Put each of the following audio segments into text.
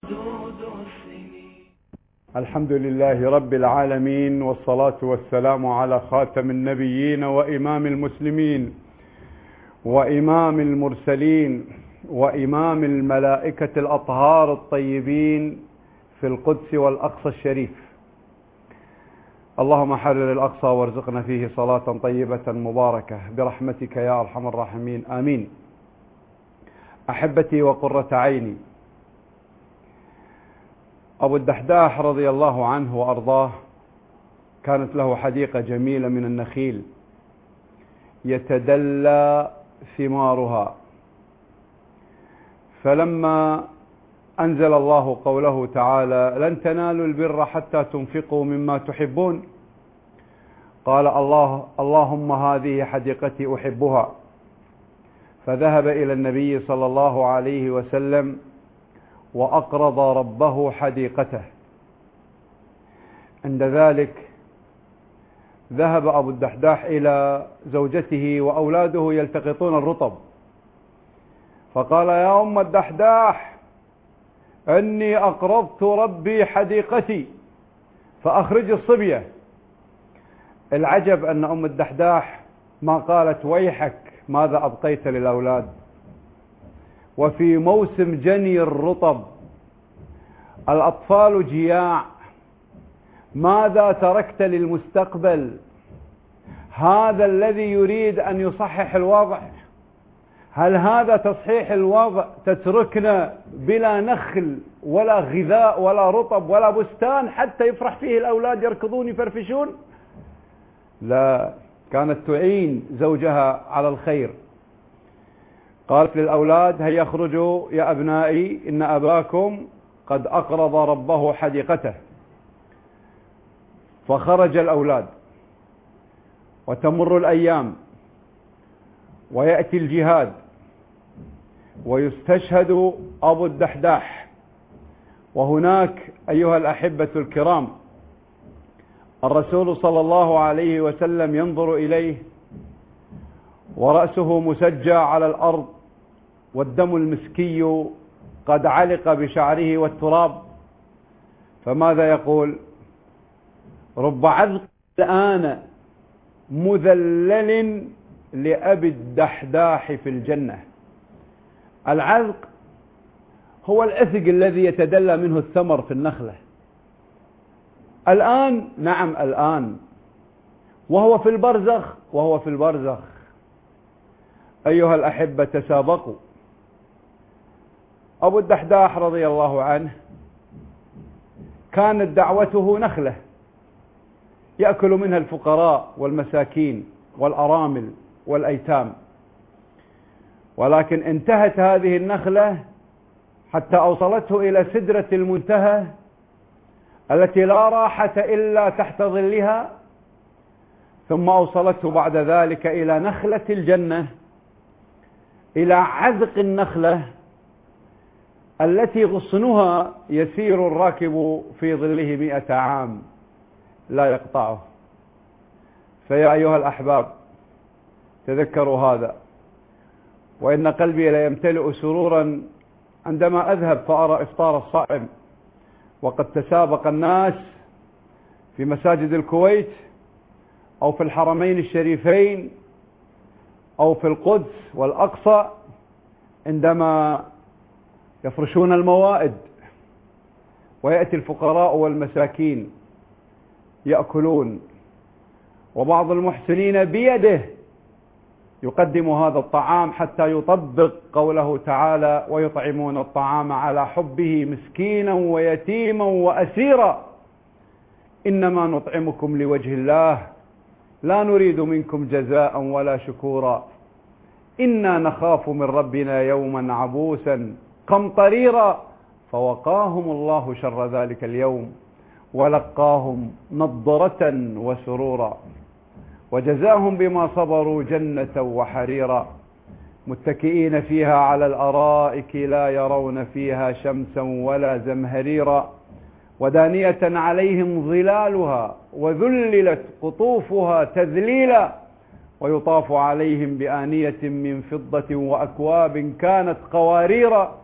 الحمد لله رب العالمين، والصلاة والسلام على خاتم النبيين وإمام المسلمين وإمام المرسلين وإمام الملائكة الأطهار الطيبين في القدس والأقصى الشريف. اللهم حرر الأقصى وارزقنا فيه صلاة طيبة مباركة برحمتك يا أرحم الراحمين، آمين. أحبتي وقرة عيني، أبو الدحداح رضي الله عنه وأرضاه كانت له حديقة جميلة من النخيل يتدلى ثمارها، فلما أنزل الله قوله تعالى: لن تنالوا البر حتى تنفقوا مما تحبون، قال اللهم هذه حديقتي أحبها، فذهب إلى النبي صلى الله عليه وسلم وأقرض ربه حديقته. عند ذلك ذهب أبو الدحداح إلى زوجته وأولاده يلتقطون الرطب، فقال: يا أم الدحداح، إني أقرضت ربي حديقتي فأخرج الصبية. العجب أن أم الدحداح ما قالت: ويحك ماذا أبقيت للأولاد؟ وفي موسم جني الرطب الأطفال جياع، ماذا تركت للمستقبل؟ هذا الذي يريد أن يصحح الوضع، هل هذا تصحيح الوضع تتركنا بلا نخل ولا غذاء ولا رطب ولا بستان حتى يفرح فيه الأولاد يركضون يفرفشون؟ لا، كانت تعين زوجها على الخير. قالت للأولاد: هيا اخرجوا يا أبنائي، إن أباكم قد أقرض ربه حديقته. فخرج الأولاد، وتمر الأيام، ويأتي الجهاد، ويستشهد أبو الدحداح. وهناك أيها الأحبة الكرام الرسول صلى الله عليه وسلم ينظر إليه ورأسه مسجى على الأرض، والدم المسكي قد علق بشعره والتراب، فماذا يقول؟ رب عذق الآن مذلل لأبي الدحداح في الجنة. العذق هو الأثق الذي يتدلى منه الثمر في النخلة. الآن، نعم الآن، وهو في البرزخ. أيها الأحبة تسابقوا. أبو الدحداح رضي الله عنه كانت دعوته نخلة يأكل منها الفقراء والمساكين والأرامل والأيتام، ولكن انتهت هذه النخلة حتى أوصلته إلى سدرة المنتهى التي لا راحة إلا تحت ظلها، ثم أوصلته بعد ذلك إلى نخلة الجنة، إلى عذق النخلة التي غصنها يسير الراكب في ظله 100 عام لا يقطعه. فيا أيها الأحباب تذكروا هذا، وإن قلبي ليمتلئ سرورا عندما أذهب فأرى إفطار الصائم، وقد تسابق الناس في مساجد الكويت أو في الحرمين الشريفين أو في القدس والأقصى عندما يفرشون الموائد، ويأتي الفقراء والمساكين يأكلون، وبعض المحسنين بيده يقدم هذا الطعام حتى يطبق قوله تعالى: ويطعمون الطعام على حبه مسكينا ويتيما وأسيرا، إنما نطعمكم لوجه الله لا نريد منكم جزاء ولا شكورا، إنا نخاف من ربنا يوما عبوسا قمطريرا، فوقاهم الله شر ذلك اليوم ولقاهم نضرة وسرورا، وجزاهم بما صبروا جنة وحريرا، متكئين فيها على الأرائك لا يرون فيها شمسا ولا زمهريرا، ودانية عليهم ظلالها وذللت قطوفها تذليلا، ويطاف عليهم بآنية من فضة وأكواب كانت قواريرا،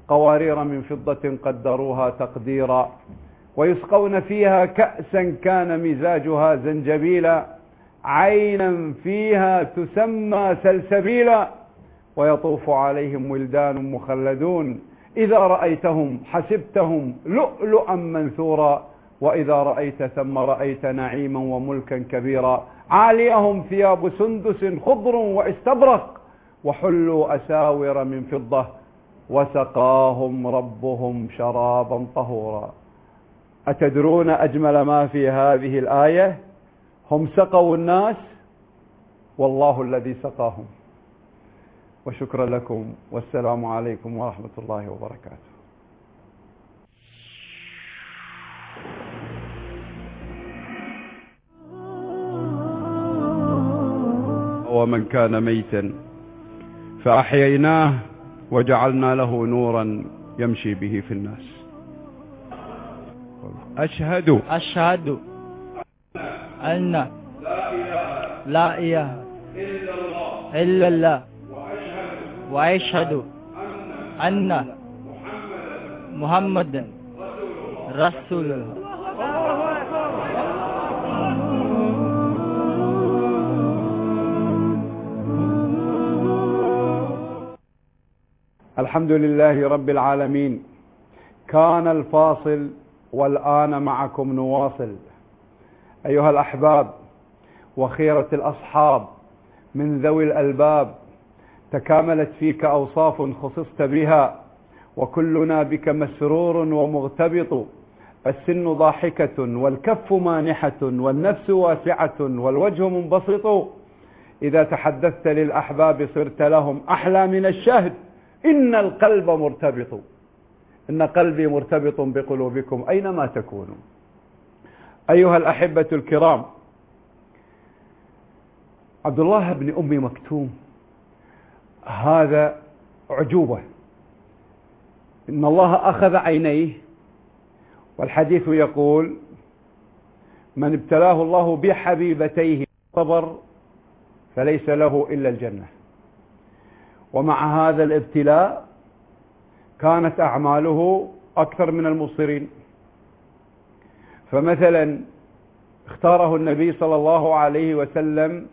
قوارير من فضة قدروها تقديرا ويسقون فيها كأسا كان مزاجها زنجبيلا عينا فيها تسمى سلسبيلا ويطوف عليهم ولدان مخلدون إذا رأيتهم حسبتهم لؤلؤا منثورا وإذا رأيت ثم رأيت نعيما وملكا كبيرا عاليهم ثياب سندس خضر واستبرق وحلوا أساور من فضة وسقاهم ربهم شرابا طهورا. أتدرون أجمل ما في هذه الآية؟ هم سقوا الناس والله الذي سقاهم. وشكرا لكم والسلام عليكم ورحمة الله وبركاته. ومن كان ميتا فأحييناه وجعلنا له نورا يمشي به في الناس. أشهد أن لا إله إلا الله وأشهد أن محمدا رسول الله. الحمد لله رب العالمين. كان الفاصل والآن معكم نواصل. أيها الأحباب وخيرة الأصحاب من ذوي الألباب، تكاملت فيك أوصاف خصصت بها وكلنا بك مسرور ومغتبط. السن ضاحكة والكف مانحة والنفس واسعة والوجه منبسط. إذا تحدثت للأحباب صرت لهم أحلى من الشهد. إن القلب مرتبط، إن قلبي مرتبط بقلوبكم أينما تكونوا. أيها الأحبة الكرام، عبد الله بن أم مكتوم هذا أعجوبة. إن الله أخذ عينيه، والحديث يقول من ابتلاه الله بحبيبتيه صبر فليس له إلا الجنة. ومع هذا الابتلاء كانت أعماله أكثر من المبصرين. فمثلا اختاره النبي صلى الله عليه وسلم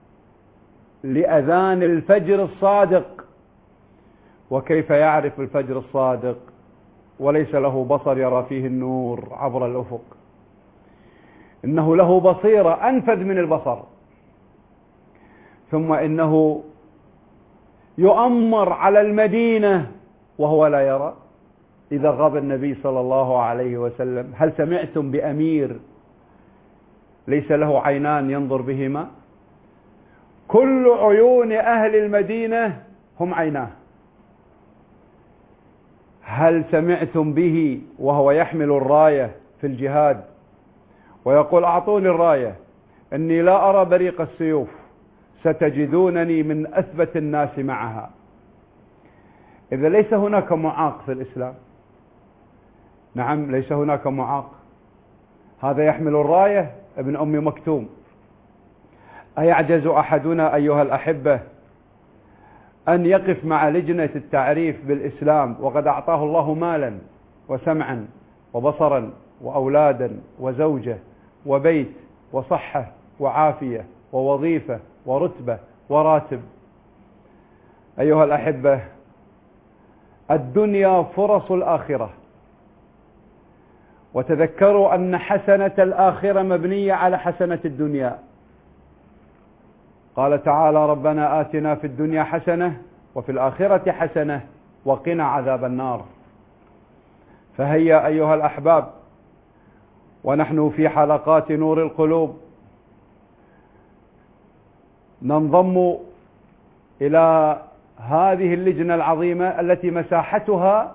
لأذان الفجر الصادق. وكيف يعرف الفجر الصادق وليس له بصر يرى فيه النور عبر الأفق؟ إنه له بصيرة أنفذ من البصر. ثم إنه يؤمر على المدينة وهو لا يرى. إذا غاب النبي صلى الله عليه وسلم هل سمعتم بأمير ليس له عينان ينظر بهما؟ كل عيون أهل المدينة هم عيناه. هل سمعتم به وهو يحمل الراية في الجهاد ويقول أعطوني الراية إني لا أرى بريق السيوف ستجدونني من أثبت الناس معها؟ إذا ليس هناك معاق في الإسلام. نعم ليس هناك معاق. هذا يحمل الراية ابن أم مكتوم. أيعجز أحدنا أيها الأحبة أن يقف مع لجنة التعريف بالإسلام وقد أعطاه الله مالا وسمعا وبصرا وأولادا وزوجة وبيت وصحة وعافية ووظيفة ورتبة وراتب؟ أيها الأحبة، الدنيا فرص الآخرة، وتذكروا أن حسنة الآخرة مبنية على حسنة الدنيا. قال تعالى ربنا آتنا في الدنيا حسنة وفي الآخرة حسنة وقنا عذاب النار. فهيا أيها الأحباب ونحن في حلقات نور القلوب ننضم إلى هذه اللجنة العظيمة التي مساحتها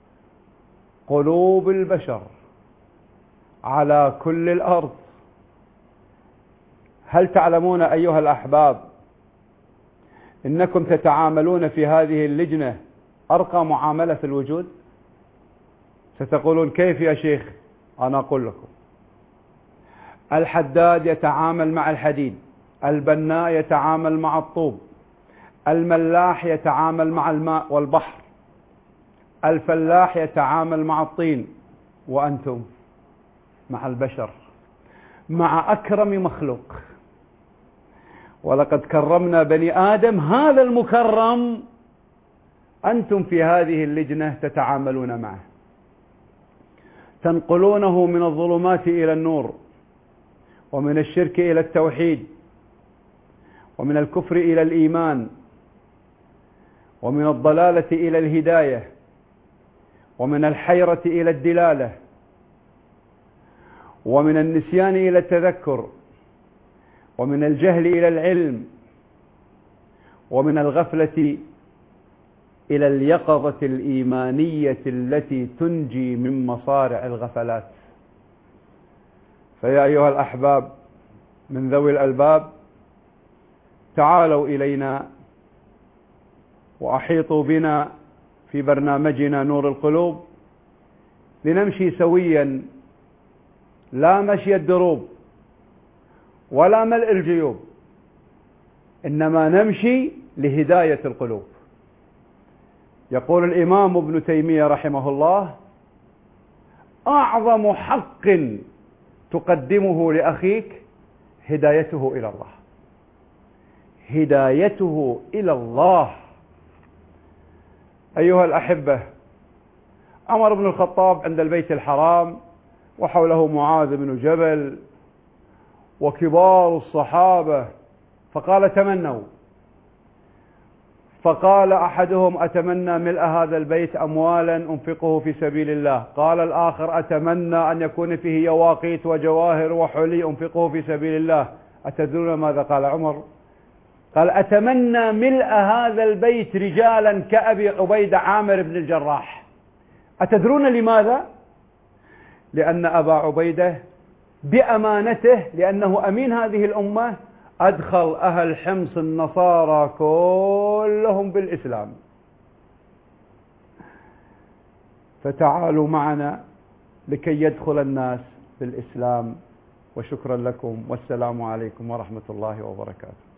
قلوب البشر على كل الأرض. هل تعلمون أيها الأحباب إنكم تتعاملون في هذه اللجنة أرقى معاملة في الوجود؟ ستقولون كيف يا شيخ؟ أنا أقول لكم. الحداد يتعامل مع الحديد، البناء يتعامل مع الطوب، الملاح يتعامل مع الماء والبحر، الفلاح يتعامل مع الطين، وأنتم مع البشر، مع أكرم مخلوق. ولقد كرمنا بني آدم، هذا المكرم أنتم في هذه اللجنة تتعاملون معه، تنقلونه من الظلمات إلى النور، ومن الشرك إلى التوحيد، ومن الكفر إلى الإيمان، ومن الضلالة إلى الهداية، ومن الحيرة إلى الدلالة، ومن النسيان إلى التذكر، ومن الجهل إلى العلم، ومن الغفلة إلى اليقظة الإيمانية التي تنجي من مصارع الغفلات. فيا أيها الأحباب من ذوي الألباب، تعالوا إلينا وأحيطوا بنا في برنامجنا نور القلوب، لنمشي سويا، لا مشي الدروب ولا ملء الجيوب، إنما نمشي لهداية القلوب. يقول الإمام ابن تيمية رحمه الله: أعظم حق تقدمه لأخيك هدايته إلى الله، هدايته إلى الله. أيها الأحبة، عمر بن الخطاب عند البيت الحرام وحوله معاذ بن جبل وكبار الصحابة، فقال: تمنوا. فقال أحدهم: أتمنى ملء هذا البيت أموالا أنفقه في سبيل الله. قال الآخر: أتمنى أن يكون فيه يواقيت وجواهر وحلي أنفقه في سبيل الله. أتدرون ماذا قال عمر؟ قال: أتمنى ملء هذا البيت رجالا كأبي عبيدة عامر بن الجراح. أتدرون لماذا؟ لأن أبا عبيدة بأمانته، لأنه أمين هذه الأمة، أدخل أهل حمص النصارى كلهم بالإسلام. فتعالوا معنا لكي يدخل الناس بالإسلام. وشكرا لكم، والسلام عليكم ورحمة الله وبركاته.